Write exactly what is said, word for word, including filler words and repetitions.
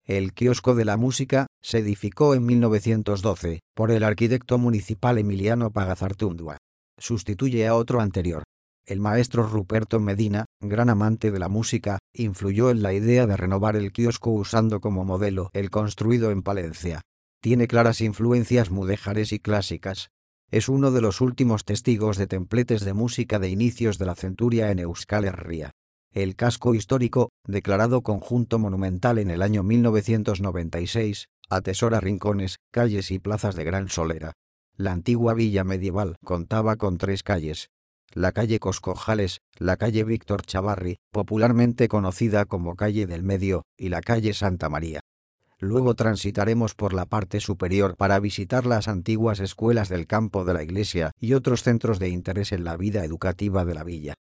El Kiosco de la Música se edificó en mil novecientos doce por el arquitecto municipal Emiliano Pagazartundúa. Sustituye a otro anterior. El maestro Ruperto Medina, gran amante de la música, influyó en la idea de renovar el kiosco usando como modelo el construido en Palencia. Tiene claras influencias mudéjares y clásicas. Es uno de los últimos testigos de templetes de música de inicios de la centuria en Euskal Herria. El casco histórico, declarado conjunto monumental en el año mil novecientos noventa y seis, atesora rincones, calles y plazas de gran solera. La antigua villa medieval contaba con tres calles. La calle Coscojales, la calle Víctor Chavarri, popularmente conocida como calle del Medio, y la calle Santa María. Luego transitaremos por la parte superior para visitar las antiguas escuelas del campo de la iglesia y otros centros de interés en la vida educativa de la villa.